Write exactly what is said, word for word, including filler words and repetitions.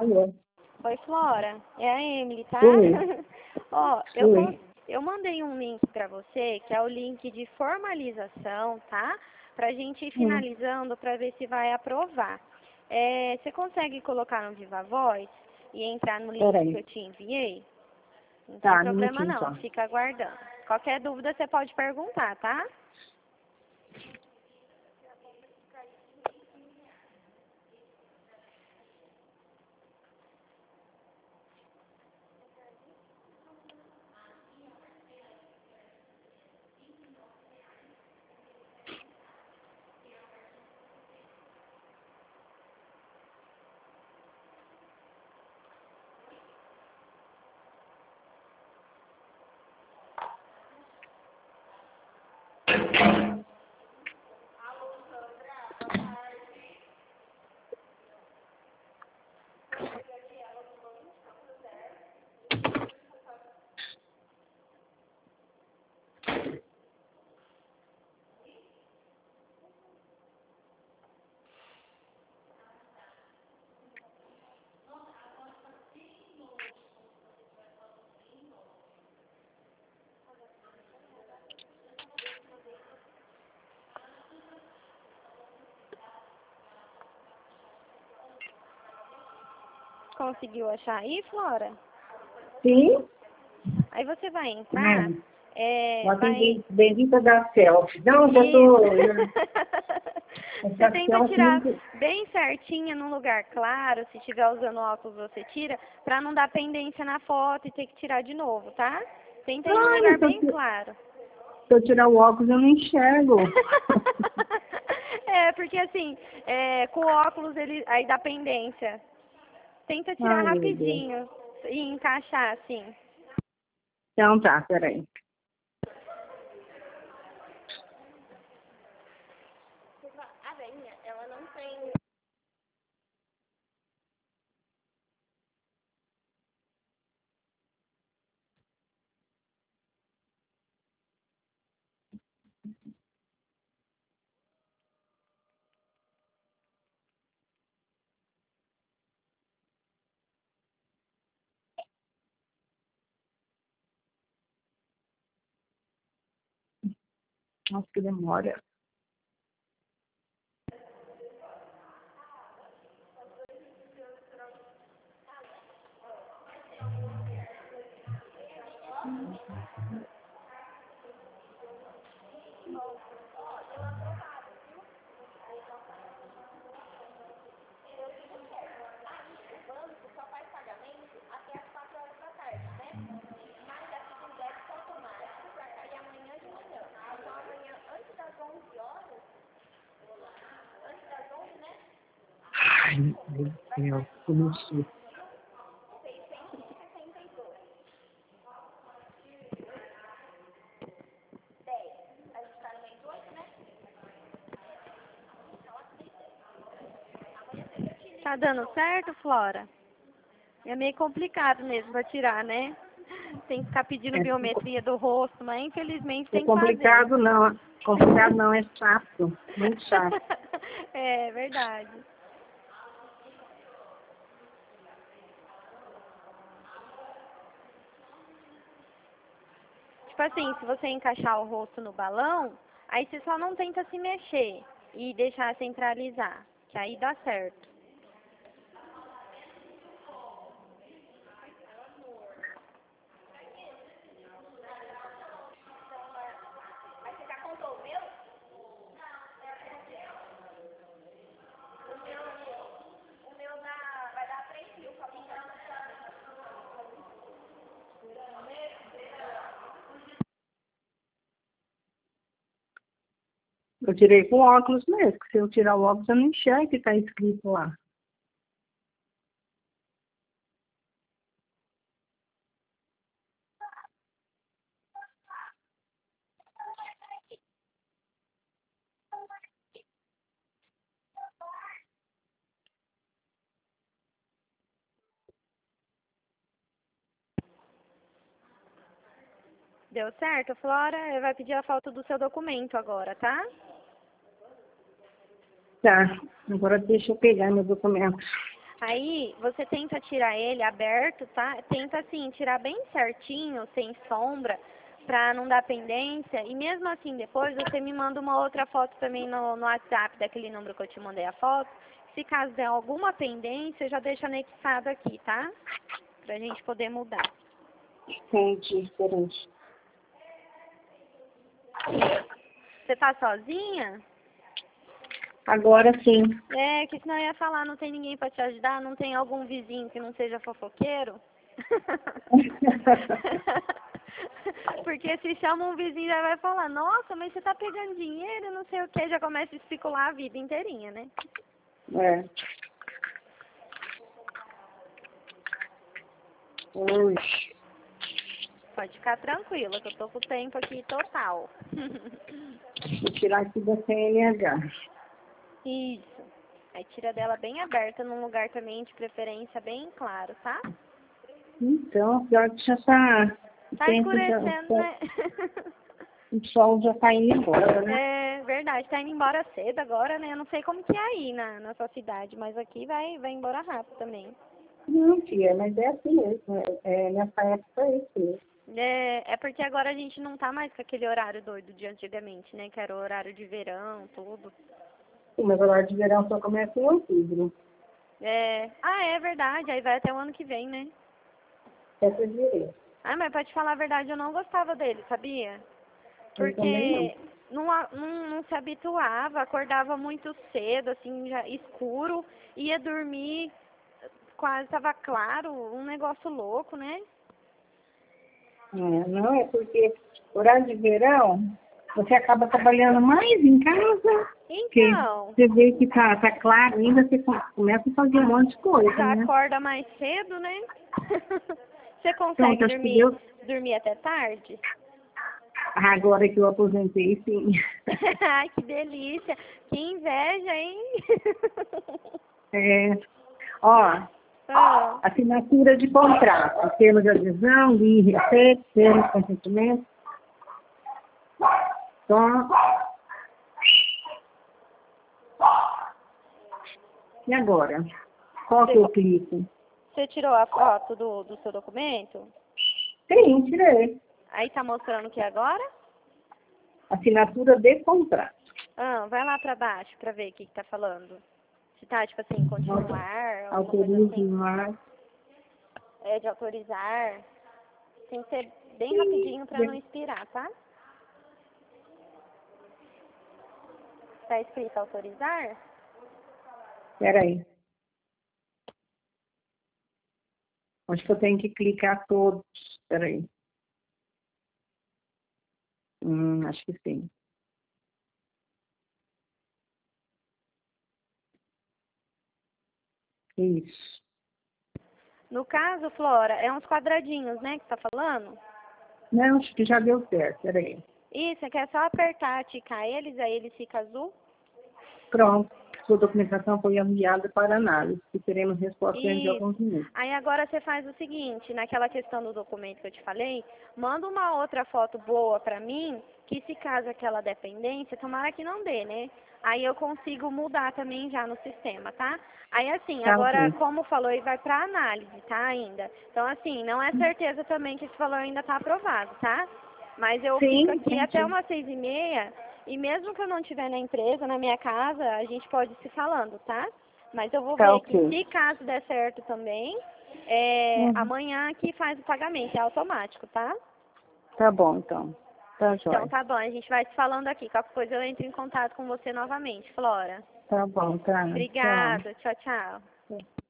Alô? Oi, Flora. É a Emily, tá? Oi. Ó, eu, Oi. con- eu mandei um link pra você, que é o link de formalização, tá? Pra gente ir Hum. finalizando pra ver se vai aprovar. É, você consegue colocar no Viva Voz e entrar no link Peraí. que eu te enviei? Não tem Tá, um problema minutinho não, só. fica aguardando. Qualquer dúvida você pode perguntar, tá? Conseguiu achar aí, Flora? Sim? Aí você vai entrar, Hum. é, Uma vai... bendita da selfie. Não, já tô... Você Essa tenta selfie tirar não... bem certinha num lugar claro, se estiver usando óculos você tira, pra não dar pendência na foto e ter que tirar de novo, tá? Tenta ir num Ai, lugar se eu, bem ti- claro. se eu tirar o óculos eu não enxergo. É, porque assim, é, com o óculos ele aí dá pendência. Tenta tirar Ai, meu Deus. rapidinho e encaixar assim. Então tá, peraí. A veinha, ela não tem... Nossa, que demora. Ai, meu Deus do céu, começou. Tá dando certo, Flora? É meio complicado mesmo pra tirar, né? Tem que ficar pedindo É, biometria do rosto, mas infelizmente é tem que fazer. complicado não, complicado não, é chato, muito chato. É verdade. Tipo assim, se você encaixar o rosto no balão, aí você só não tenta se mexer e deixar centralizar, que aí dá certo. Eu tirei com óculos mesmo, que se eu tirar o óculos eu não enxergo o que está escrito lá. Deu certo, Flora? Vai pedir a foto do seu documento agora, tá? Tá, agora deixa eu pegar meu documento. Aí você tenta tirar ele aberto, tá? Tenta assim, tirar bem certinho, sem sombra, pra não dar pendência. E mesmo assim, depois você me manda uma outra foto também no, no WhatsApp, daquele número que eu te mandei a foto. Se caso der alguma pendência, já deixa anexado aqui, tá? Pra gente poder mudar. Entendi, diferente. Você tá sozinha? Agora sim. É, que senão eu ia falar, não tem ninguém pra te ajudar, não tem algum vizinho que não seja fofoqueiro? Porque se chama um vizinho já vai falar, nossa, mas você tá pegando dinheiro, não sei o que, já começa a especular a vida inteirinha, né? É. Ui. Pode ficar tranquila, que eu tô com o tempo aqui total. Vou tirar aqui da C N H. Isso. Aí tira dela bem aberta, num lugar também de preferência bem claro, tá? Então, pior que já tá... O Tá tempo já, escurecendo, já- né? o sol já tá indo embora, né? É verdade, tá indo embora cedo agora, né? Eu não sei como que é aí na, na sua cidade, mas aqui vai, vai embora rápido também. Não, filha, mas é assim mesmo. É, é, nessa época é isso mesmo. É, é porque agora a gente não tá mais com aquele horário doido de antigamente, né? Que era o horário de verão, tudo. Sim, mas o horário de verão só começa em outubro. É... Ah, é verdade, aí vai até o ano que vem, né? Essa direita. Ah, mas pra te falar a verdade, eu não gostava dele, sabia? Eu também não. Porque não, a- não, não se habituava, acordava muito cedo, assim, já escuro, ia dormir, quase tava claro, um negócio louco, né? É, não, é porque horário de verão, você acaba trabalhando mais em casa, porque Então, você vê que tá, tá claro ainda, você co- começa a fazer um monte de coisa, já né? acorda mais cedo, né? Você Pronto, consegue acho que dormir, Deus, dormir até tarde? agora que eu aposentei, sim. Ai, que delícia! Que inveja, hein? É, ó, Ah, assinatura de contrato, termos de adesão, li e respeito, termos de consentimento. Então, e agora? Qual que eu clico? você tirou a foto do, do seu documento? Sim, tirei. Aí tá mostrando o que agora? Assinatura de contrato. Ah, vai lá pra baixo pra ver o que que tá falando. Se tá, tipo assim, continuar, alguma coisa Autorize assim. mais. É, de autorizar. Tem que ser bem rapidinho pra não expirar, tá? Tá escrito autorizar? Peraí. Acho que eu tenho que clicar todos. Peraí. Hum, acho que sim. Isso. No caso, Flora, é uns quadradinhos, né, que tá falando? Não, acho que já deu certo. Peraí. Isso, é que é só apertar, ticar eles, aí eles ficam azul. Pronto. Sua documentação foi enviada para análise. E teremos resposta dentro de Isso. alguns minutos. Aí agora você faz o seguinte, naquela questão do documento que eu te falei, manda uma outra foto boa pra mim, que se caso aquela dependência, tomara que não dê, né? Aí eu consigo mudar também já no sistema, tá? Aí assim, Tá, agora, ok. como falou, ele vai pra análise, tá, ainda. Então assim, não é certeza também que esse valor ainda tá aprovado, tá? Mas eu Sim, fico aqui até entendi. umas seis e meia, e mesmo que eu não estiver na empresa, na minha casa, a gente pode ir se falando, tá? Mas eu vou Tá, ver que ok. se caso der certo também, é, Uhum. amanhã que faz o pagamento, é automático, tá? Tá bom, então. Tá, Então jóia. tá bom, a gente vai se falando aqui. Qualquer coisa eu entro em contato com você novamente, Flora. Tá bom, tá. Tchau. Obrigada, tchau, tchau.